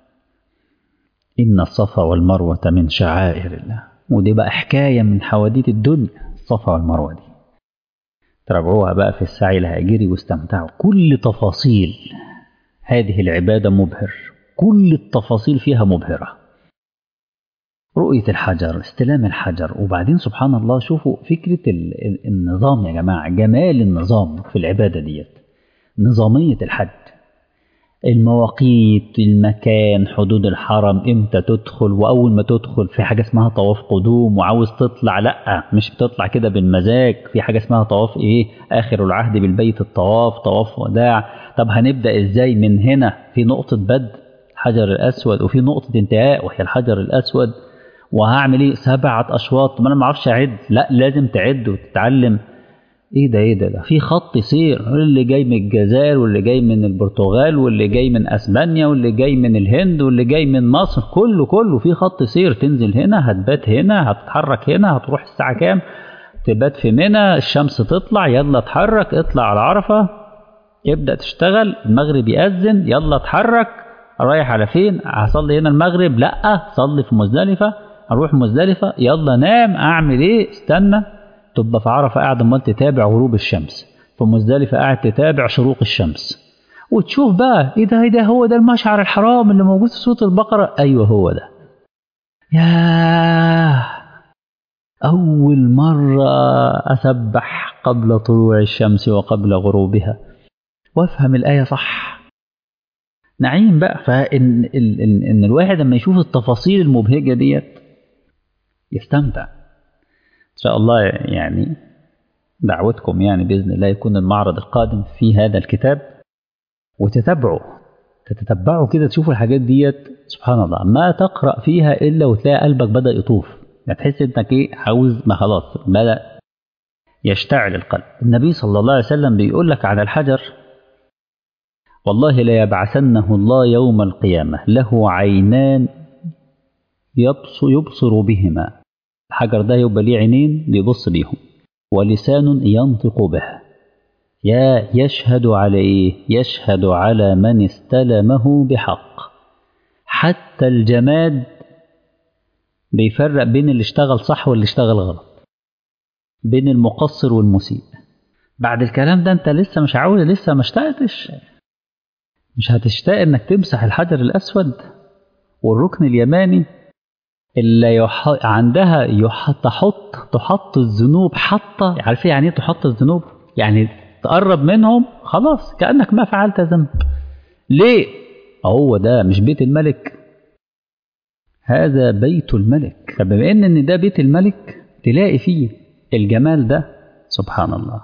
إن الصفا والمروة من شعائر الله. ودي بقى حكاية من حواديت الدنيا، الصفا والمروة دي تراجعوها بقى في السعي الهاجري واستمتعوا. كل تفاصيل هذه العبادة مبهر، كل التفاصيل فيها مبهرة. رؤية الحجر، استلام الحجر، وبعدين سبحان الله شوفوا فكرة النظام يا جماعة، جمال النظام في العبادة ديت، نظامية الحج، المواقيت، المكان، حدود الحرم، امتى تدخل، وأول ما تدخل في حاجة اسمها طواف قدوم، وعاوز تطلع لأ مش بتطلع كده بالمزاج، في حاجة اسمها طواف ايه آخر العهد بالبيت، الطواف طواف وداع. طب هنبدأ ازاي؟ من هنا في نقطة بدء الحجر الأسود وفي نقطة انتهاء وهي الحجر الأسود. وهعمل ايه 7 أشواط؟ ما انا ما اعرفش اعد. لا لازم تعد وتتعلم. ايه ده في خط سير، اللي جاي من الجزائر واللي جاي من البرتغال واللي جاي من اسبانيا واللي جاي من الهند واللي جاي من مصر، كله في خط سير. تنزل هنا، هتبات هنا، هتتحرك هنا، هتروح الساعة كام، تبات في منى، الشمس تطلع، يلا اتحرك، اطلع على عرفة، ابدأ تشتغل، المغرب يأذن، يلا اتحرك، رايح على فين؟ هصلي هنا المغرب؟ لا صلي في مزدلفة. اروح مزدلفة، يلا نام، اعمل ايه؟ استنى تبقى في عرفة قاعد امال تتابع غروب الشمس، في مزدلفة قاعد تتابع شروق الشمس، وتشوف بقى ايه ده هو ده المشعر الحرام اللي موجود في سورة البقرة. ايوه هو ده. ياه اول مرة اسبح قبل طلوع الشمس وقبل غروبها وافهم الآية صح. نعيم بقى. فإن إن الواحد لما يشوف التفاصيل المبهجة ديت يستمتع. إن شاء الله يعني دعوتكم يعني بإذن الله يكون المعرض القادم في هذا الكتاب، تتتبعوا كده، تشوفوا الحاجات ديت سبحان الله، ما تقرأ فيها إلا وتلاقي قلبك بدأ يطوف، يعني تحس إنك إيه عاوز، ما خلاص بدأ يشتعل القلب. النبي صلى الله عليه وسلم بيقول لك على الحجر والله لا يبعثنه الله يوم القيامة له عينان يبصر بهما. الحجر ده يبقى ليه عينين بيبص بيهم، ولسان ينطق به. يشهد على ايه؟ يشهد على من استلمه بحق. حتى الجماد بيفرق بين اللي اشتغل صح واللي اشتغل غلط، بين المقصر والمسيء. بعد الكلام ده انت لسه مش عاوز، لسه ما اشتقتش، مش هتشتاق انك تمسح الحجر الاسود والركن اليماني اللي عندها تحط الذنوب حطة. عارفين يعني ايه تحط الذنوب؟ يعني تقرب منهم خلاص كأنك ما فعلت ذنب. ليه؟ هو ده مش بيت الملك؟ هذا بيت الملك. فبما ان ده بيت الملك تلاقي فيه الجمال ده سبحان الله.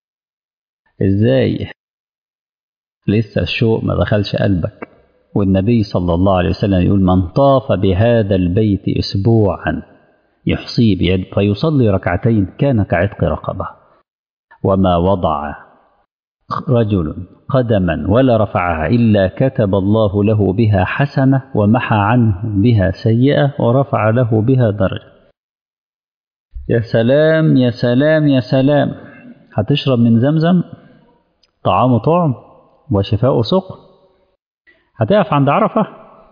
ازاي لسه الشوق ما دخلش قلبك؟ والنبي صلى الله عليه وسلم يقول من طاف بهذا البيت أسبوعا يحصيه بيد فيصلي ركعتين كان كعتق رقبة. وما وضع رجل قدما ولا رفعها إلا كتب الله له بها حسنة ومحى عنه بها سيئة ورفع له بها درجة. يا سلام يا سلام يا سلام. هتشرب من زمزم طعام طعم وشفاء سقم. هتقف عند عرفة.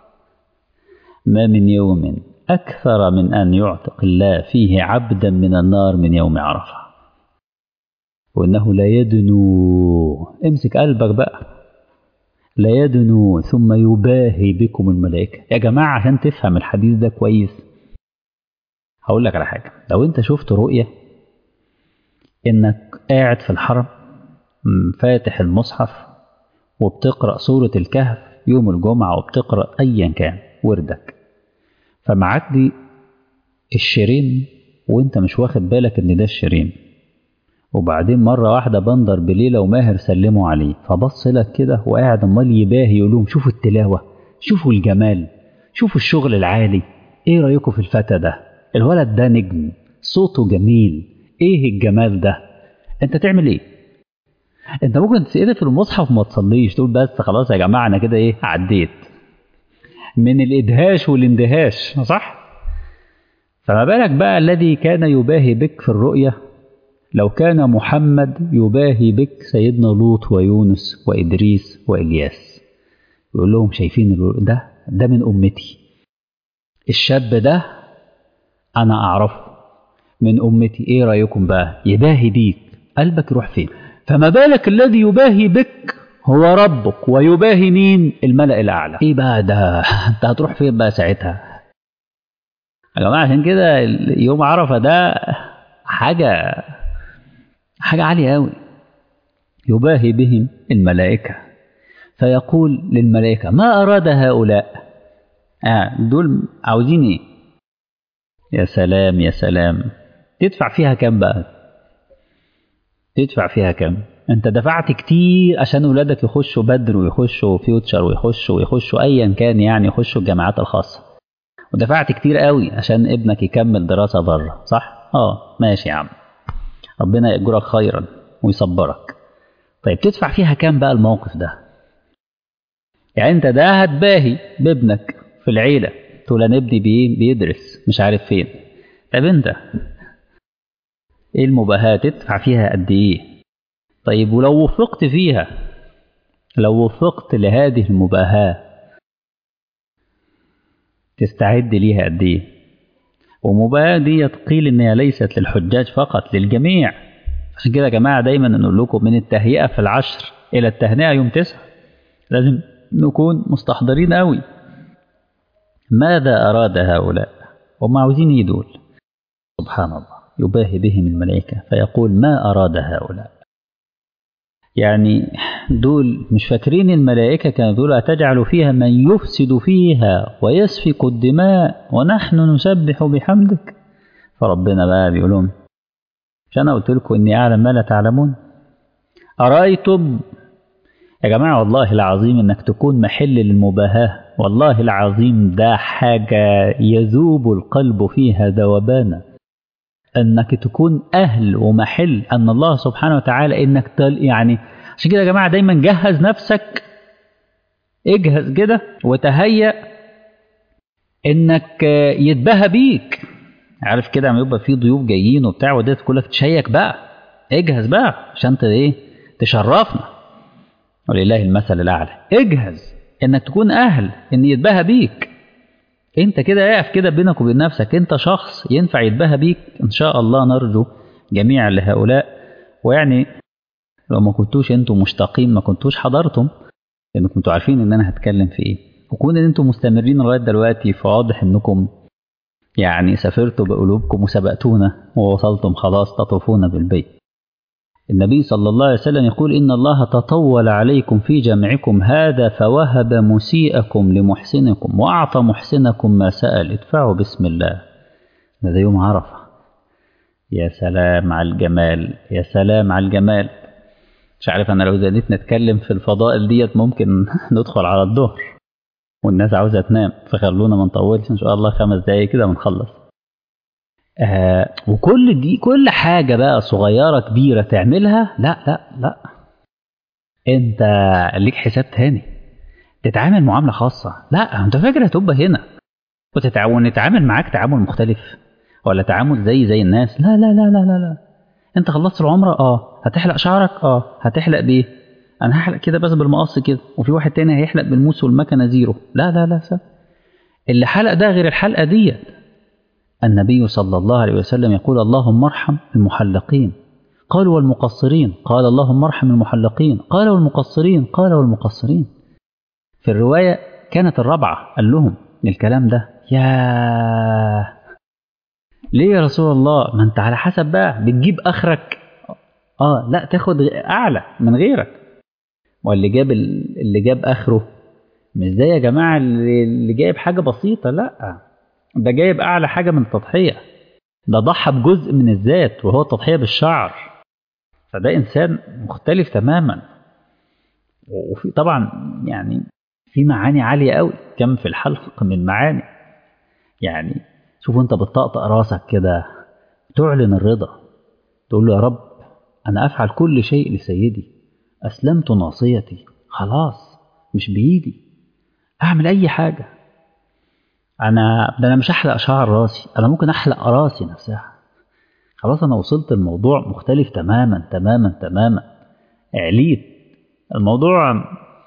ما من يوم أكثر من أن يعتق الله فيه عبدا من النار من يوم عرفة. وإنه لا يدنو، امسك قلبك بقى، لا يدنو ثم يباهي بكم الملائكة. يا جماعة عشان تفهم الحديث ده كويس هقول لك على حاجة. لو انت شفت رؤية انك قاعد في الحرم فاتح المصحف وبتقرأ سورة الكهف يوم الجمعة وبتقرأ أيا كان وردك، فمعدي الشريم وانت مش واخد بالك ان ده الشريم، وبعدين مرة واحدة بندر بليلة وماهر سلموا عليه فبص لك كده وقاعد امال يباهي يقول لهم شوفوا التلاوة، شوفوا الجمال، شوفوا الشغل العالي، ايه رأيكم في الفتى ده؟ الولد ده نجم، صوته جميل، ايه الجمال ده؟ انت تعمل ايه؟ انت ممكن تسقط في المصحف وما تصليش، تقول بس خلاص يا جماعة انا كده ايه عديت من الادهاش والاندهاش، صح؟ فما بالك بقى الذي كان يباهي بك في الرؤية. لو كان محمد يباهي بك سيدنا لوط ويونس وإدريس وإلياس، يقول لهم شايفين ده من أمتي، الشاب ده أنا أعرفه من أمتي، إيه رأيكم بقى؟ يباهي بيك، قلبك يروح فين؟ فما بالك الذي يباهي بك هو ربك ويباهي مين؟ الملأ الأعلى. إيه بقى ده؟ أنت هتروح فين بقى ساعتها؟ يا جماعة عشان كده يوم عرفة ده حاجة عالية أوي. يباهي بهم الملائكة فيقول للملائكة ما أراد هؤلاء؟ دول عاوزين إيه؟ يا سلام يا سلام. تدفع فيها كم بقى؟ تدفع فيها كم؟ أنت دفعت كتير عشان أولادك يخشوا بدر ويخشوا فيوتشر ويخشوا أيا كان، يعني يخشوا الجامعات الخاصة، ودفعت كتير قوي عشان ابنك يكمل دراسة بره، صح؟ ماشي يا عم، ربنا يأجرك خيرا ويصبرك. طيب تدفع فيها كام بقى الموقف ده؟ يعني انت ده هتباهي بابنك في العيلة، تقول انا ابني بيدرس مش عارف فين. طب انت ايه المباهاة؟ تدفع فيها قد ايه؟ طيب ولو وفقت فيها، لو وفقت لهذه المباهاة تستعد ليها قد ايه؟ ومباهاة دي قيل انها ليست للحجاج فقط، للجميع. عشان كده يا جماعة دايما نقول لكم من التهيئة في العشر إلى التهنئة يوم 9 لازم نكون مستحضرين قوي. ماذا أراد هؤلاء؟ هم عاوزين يدول. سبحان الله، يباهي بهم الملائكة فيقول ما أراد هؤلاء. يعني دول مش فاكرين الملائكة كانوا دول أتجعل فيها من يفسد فيها ويسفك الدماء ونحن نسبح بحمدك؟ فربنا بقى بيقولون مش أنا قلت لكم إني أعلم ما لا تعلمون؟ أرأيتم يا جماعة، والله العظيم إنك تكون محل للمباهاة، والله العظيم ده حاجة يذوب القلب فيها ذوبانا. إنك تكون أهل ومحل أن الله سبحانه وتعالى إنك يعني عشان كده يا جماعة دايما جهز نفسك، اجهز كده وتهيأ إنك يتباهى بيك. عارف كده لما يبقى في ضيوف جايين وبتاع وده تقول لك تشيك بقى، اجهز بقى عشان تشرفنا ولله المثل الأعلى. اجهز انك تكون اهل ان يتباهى بيك. انت كده اقف كده بينك وبين نفسك، انت شخص ينفع يتباهى بيك؟ ان شاء الله نرجو جميعا لهؤلاء. ويعني لو ما كنتوش انتم مشتاقين ما كنتوش حضرتم، لانكم كنتوا عارفين ان انا هتكلم في ايه. وكون ان انتم مستمرين لغايه دلوقتي فواضح انكم يعني سافرتوا بقلوبكم وسبقتونا ووصلتم خلاص تطوفون بالبيت. النبي صلى الله عليه وسلم يقول إن الله تطول عليكم في جمعكم هذا فوهب مسيئكم لمحسنكم وأعطى محسنكم ما سأل، ادفعوا بسم الله. هذا يوم عرفة. يا سلام على الجمال، يا سلام على الجمال. مش عارف أنا لو زادت نتكلم في الفضائل ديت ممكن ندخل على الظهر والناس عاوزة تنام، فخلونا ما نطولش إن شاء الله 5 دقايق كده ونخلص. وكل دي كل حاجة بقى صغيرة كبيرة تعملها، لا لا لا، انت ليك حساب تاني، تتعامل معاملة خاصة. لا انت فاكر هتبقى هنا ونتعامل معاك تعامل مختلف ولا تعامل زي الناس؟ لا لا لا لا لا لا. انت خلصت العمرة، هتحلق شعرك، هتحلق بايه؟ انا هحلق كده بس بالمقص كده، وفي واحد تاني هيحلق بالموس والمكنة زيرو. لا لا لا سا. اللي حلق ده غير الحلقة ديت. النبي صلى الله عليه وسلم يقول اللهم ارحم المحلقين، قالوا والمقصرين، قال اللهم ارحم المحلقين، قال والمقصرين، قال والمقصرين. في الرواية كانت الرابعة قال لهم الكلام ده. يا ليه يا رسول الله؟ ما انت على حسب بقى بتجيب اخرك، لا تاخد اعلى من غيرك. واللي جاب اخره مش زي يا جماعة اللي جايب حاجة بسيطة، لا ده جايب اعلى حاجة من التضحية، ده ضحى بجزء من الذات وهو التضحية بالشعر. فده انسان مختلف تماما. وفي طبعا يعني في معاني عالية قوي، كم في الحلق من معاني. يعني شوف انت بتطقطق راسك كده، تعلن الرضا، تقول له يا رب انا افعل كل شيء لسيدي، اسلمت ناصيتي، خلاص مش بايدي اعمل اي حاجة. انا مش هحلق شعر راسي، انا ممكن احلق راسي نفسها. خلاص انا وصلت، الموضوع مختلف تماما تماما تماما، عليت الموضوع.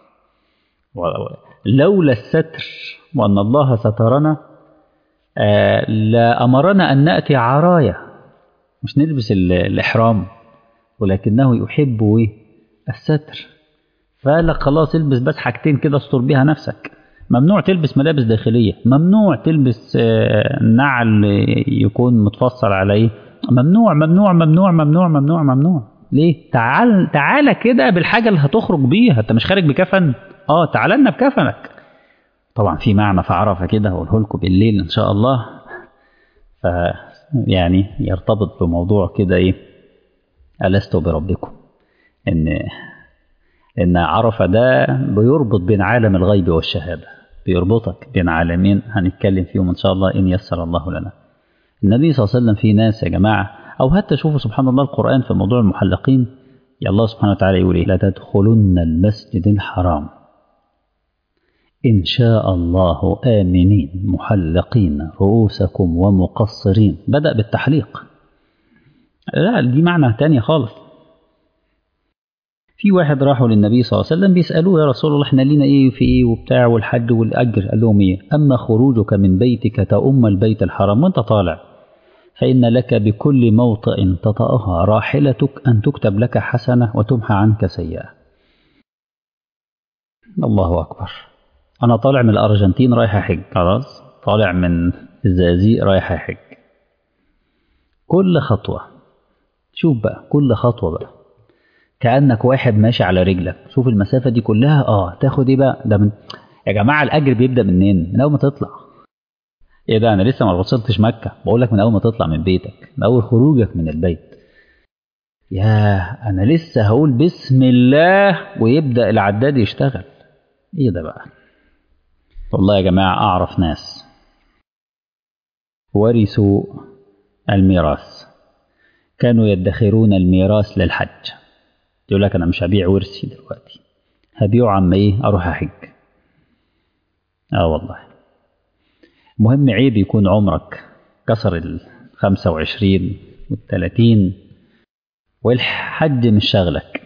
لولا الستر وأن الله سترنا لأمرنا أن نأتي عرايا، مش نلبس الإحرام، ولكنه يحب الستر. فقال لك خلاص البس بس حاجتين كده استر بيها نفسك. ممنوع تلبس ملابس داخلية، ممنوع تلبس نعل يكون متفصل عليه، ممنوع ممنوع ممنوع ممنوع ممنوع ممنوع. ليه؟ تعال كده بالحاجة اللي هتخرج بيها، انت مش خارج بكفن، تعال لنا بكفنك. طبعا في معنى في عرفة كده هقوله لكم بالليل ان شاء الله. ف يعني يرتبط بموضوع كده ألست بربكم، ان عرفة ده بيربط بين عالم الغيب والشهادة، بيربطك بين عالمين هنتكلم فيهم ان شاء الله ان يسر الله لنا. النبي صلى الله عليه وسلم في ناس يا جماعة، او حتى شوفوا سبحان الله القرآن في موضوع المحلقين، يا الله سبحانه وتعالى يقول لا تدخلن المسجد الحرام إن شاء الله آمنين محلقين رؤوسكم ومقصرين. بدأ بالتحليق، لا دي معنى تاني خالص. في واحد راحوا للنبي صلى الله عليه وسلم بيسألوه يا رسول الله احنا لينا في وبتاع والحج والأجر، قال لهم أما خروجك من بيتك تأم البيت الحرام وانت طالع فإن لك بكل موطئ تطأها راحلتك أن تكتب لك حسنة وتمحى عنك سيئة. الله أكبر. أنا طالع من الأرجنتين رايح أحج، خلاص طالع من الزقازيق رايح أحج. كل خطوة شوف بقى، كل خطوة بقى كأنك واحد ماشي على رجلك. شوف المسافة دي كلها تاخد بقى ده من يا جماعة الأجر بيبدأ منين؟ من أول ما تطلع. ده أنا لسه ما وصلتش مكة، بقول لك من أول ما تطلع من بيتك، من أول خروجك من البيت. أنا لسه هقول بسم الله ويبدأ العداد يشتغل. ده بقى والله يا جماعة أعرف ناس ورثوا الميراث، كانوا يدخرون الميراث للحج. يقول لك أنا مش هبيع ورثي دلوقتي، هبيعه عم أروح أحج. والله مهم عيب يكون عمرك كسر 25 و30 والحج مش شغلك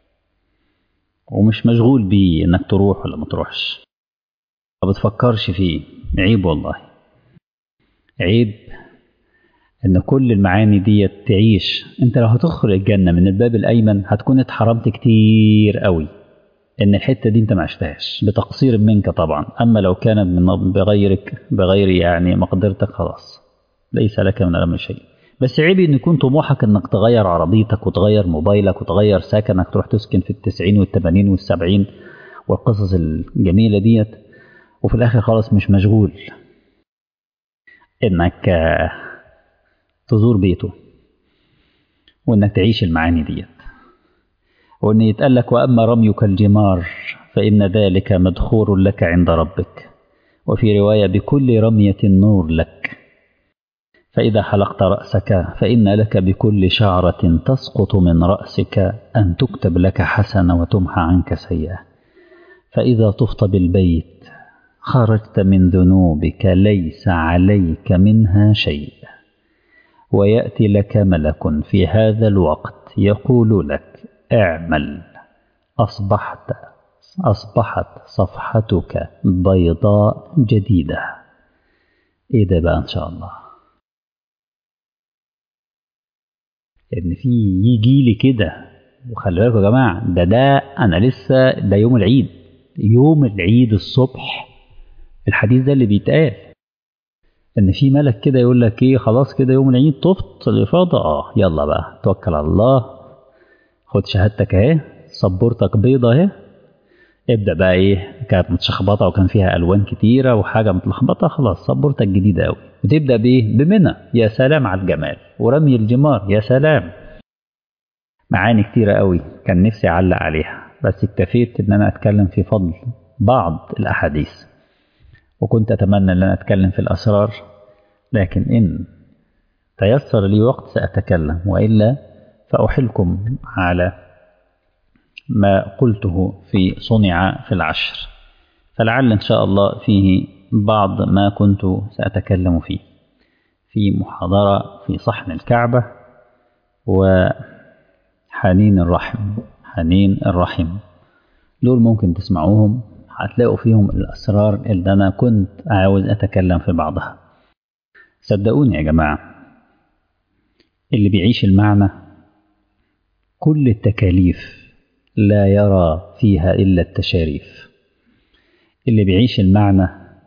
ومش مشغول بيه انك تروح ولا ما تروحش، ما بتفكرش فيه. عيب والله، عيب ان كل المعاني دي تعيش. انت لو هتدخل الجنة من الباب الايمن هتكون اتحرمت كتير قوي، ان الحتة دي انت ما عشتهاش بتقصير منك طبعا. اما لو كانت من بغير يعني مقدرتك، خلاص ليس لك من الامر شيء. بس عيب ان يكون طموحك انك تغير عربيتك وتغير موبايلك وتغير سكنك، تروح تسكن في 90 و80 و70 والقصص الجميلة ديت، وفي الاخر خلاص مش مشغول انك تزور بيته وانك تعيش المعاني ديت، وان يتقال لك واما رميك الجمار فان ذلك مدخور لك عند ربك، وفي رواية بكل رمية نور لك. فإذا حلقت رأسك فإن لك بكل شعرة تسقط من رأسك أن تكتب لك حسنة وتمحى عنك سيئة. فإذا طفت بالبيت خرجت من ذنوبك ليس عليك منها شيء، ويأتي لك ملك في هذا الوقت يقول لك اعمل، أصبحت صفحتك بيضاء جديدة. إيه ده بقى إن شاء الله؟ إن في يجي لي كده، وخلي بالكم يا جماعة، ده أنا لسه ده يوم العيد، يوم العيد الصبح الحديث ده اللي بيتقال، إن في ملك كده يقول لك إيه خلاص كده يوم العيد طفت الإفاضة، يلا بقى توكل على الله، خد شهادتك أهي، صبورتك بيضة أهي، ابدأ بقى إيه، كانت متشخبطة وكان فيها ألوان كتيرة وحاجة متلخبطة، خلاص صبورتك جديدة أوي، وتبدأ بإيه؟ بمنى، يا سلام على الجمال، ورمي الجمار، يا سلام. معاني كتيرة أوي كان نفسي أعلق عليها، بس اكتفيت إن أنا أتكلم في فضل بعض الأحاديث، وكنت أتمنى أن أنا أتكلم في الأسرار، لكن إن تيسر لي وقت سأتكلم، وإلا فأحلكم على ما قلته في صنع في العشر، فلعل إن شاء الله فيه بعض ما كنت سأتكلم فيه في محاضرة في صحن الكعبة وحنين الرحم، دول ممكن تسمعوهم، هتلاقوا فيهم الأسرار اللي أنا كنت عاوز أتكلم في بعضها. صدقوني يا جماعة، اللي بيعيش المعنى كل التكاليف لا يرى فيها إلا التشاريف. اللي بيعيش المعنى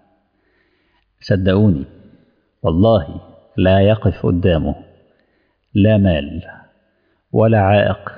صدقوني والله لا يقف قدامه لا مال ولا عائق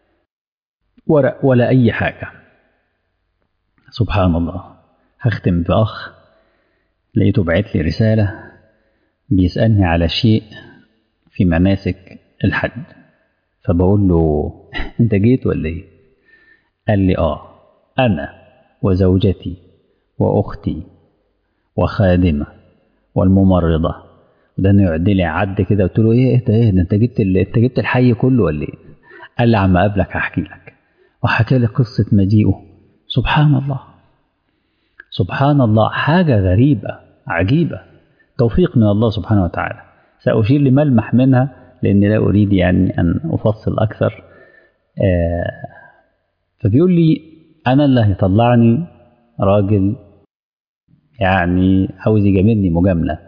ولا أي حاجة. سبحان الله. هختم بأخ لقيته بعت لي رسالة بيسألني على شيء في مناسك الحج، فبقول له انت جيت ولا ايه؟ قال لي أنا وزوجتي وأختي وخادمة والممرضة، وده انه يعد لي عد كده. قلت له ايه ده انت جبت الحي كله ولا ايه؟ قال لي عم اقابلك هحكي لك، وحكى لي قصة مجيئه. سبحان الله سبحان الله، حاجة غريبة عجيبة، توفيق من الله سبحانه وتعالى. سأشير لملمح منها لأني لا أريد يعني أن أفصل أكثر. فبيقول لي أنا اللي هيطلعني راجل يعني عاوز يجاملني مجاملة،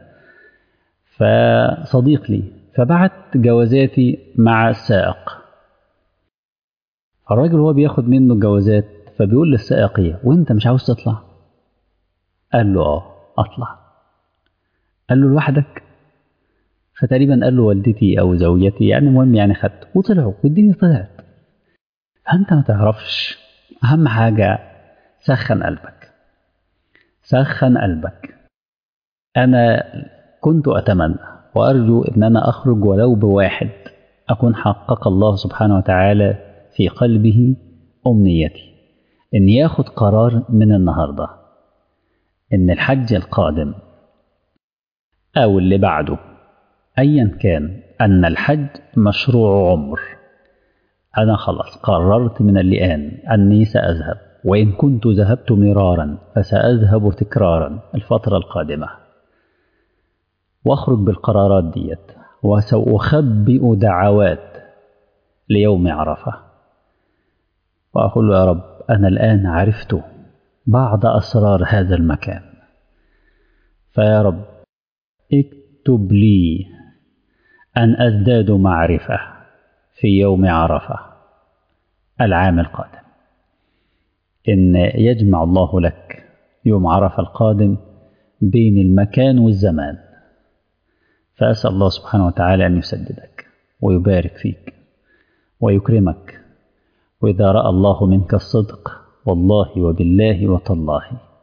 فصديق لي فبعت جوازاتي مع السائق. الراجل هو بياخد منه الجوازات، فبيقول للسائق ايه وانت مش عاوز تطلع؟ قال له اطلع. قال له لوحدك؟ فتقريبا قال له والدتي او زوجتي، يعني المهم يعني خدت وطلعوا والدنيا طلعت. فانت ما تعرفش، اهم حاجة سخن قلبك سخن قلبك. انا كنت اتمنى وارجو ان انا اخرج ولو بواحد اكون حقق الله سبحانه وتعالى في قلبه امنيتي، ان ياخد قرار من النهارده ان الحج القادم او اللي بعده ايا كان ان الحج مشروع عمر. انا خلاص قررت من الآن اني ساذهب، وان كنت ذهبت مرارا فساذهب تكرارا الفترة القادمة، واخرج بالقرارات ديت، وسأخبئ دعوات ليوم عرفة، وأقول له يا رب أنا الآن عرفت بعض أسرار هذا المكان، فيا رب اكتب لي أن أزداد معرفة في يوم عرفة العام القادم، إن يجمع الله لك يوم عرفة القادم بين المكان والزمان. فأسأل الله سبحانه وتعالى أن يسددك ويبارك فيك ويكرمك، وإذا رأى الله منك الصدق والله وبالله وتالله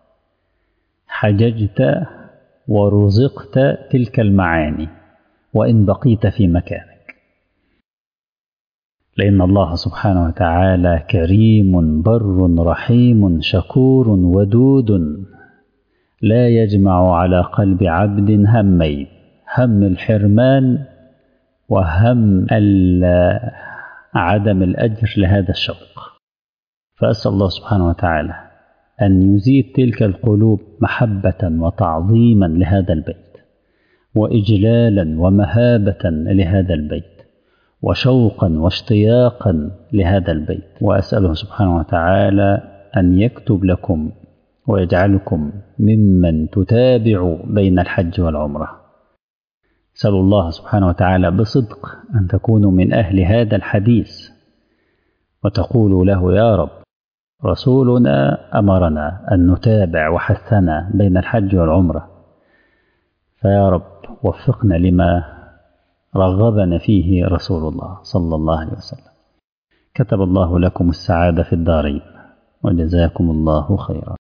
حججت ورزقت تلك المعاني وإن بقيت في مكانك، لأن الله سبحانه وتعالى كريم بر رحيم شكور ودود، لا يجمع على قلب عبد همين، هم الحرمان وهم عدم الأجر لهذا الشوق. فأسأل الله سبحانه وتعالى أن يزيد تلك القلوب محبة وتعظيما لهذا البيت، وإجلالا ومهابة لهذا البيت، وشوقا واشتياقا لهذا البيت. وأسأله سبحانه وتعالى أن يكتب لكم ويجعلكم ممن تتابع بين الحج والعمرة. أسأل الله سبحانه وتعالى بصدق أن تكونوا من أهل هذا الحديث، وتقولوا له: يا رب، رسولنا أمرنا أن نتابع وحثنا بين الحج والعمرة، فيا رب وفقنا لما رغبنا فيه رسول الله صلى الله عليه وسلم. كتب الله لكم السعادة في الدارين، وجزاكم الله خيرا.